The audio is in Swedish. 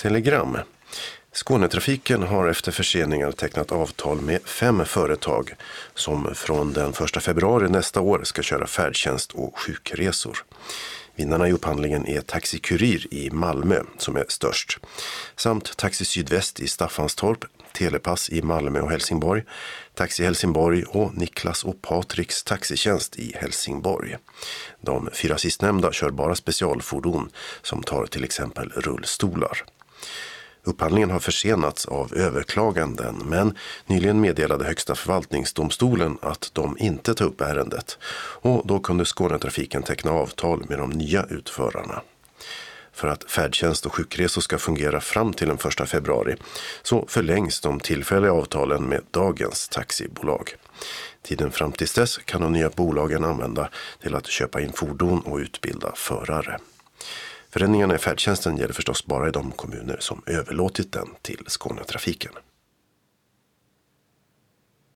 Telegram. Skånetrafiken har efter förseningar tecknat avtal med 5 företag som från den 1 februari nästa år ska köra färdtjänst och sjukresor. Vinnarna i upphandlingen är Taxi Kurir i Malmö som är störst, samt Taxi Sydväst i Staffanstorp, Telepass i Malmö och Helsingborg, Taxi Helsingborg och Niklas och Patriks taxitjänst i Helsingborg. De 4 sistnämnda kör bara specialfordon som tar till exempel rullstolar. Upphandlingen har försenats av överklaganden, men nyligen meddelade Högsta förvaltningsdomstolen att de inte tar upp ärendet, och då kunde Skånetrafiken teckna avtal med de nya utförarna. För att färdtjänst och sjukresor ska fungera fram till den 1 februari så förlängs de tillfälliga avtalen med dagens taxibolag. Tiden fram till dess kan de nya bolagen använda till att köpa in fordon och utbilda förare. Förändringarna i färdtjänsten gäller förstås bara i de kommuner som överlåtit den till Skånetrafiken.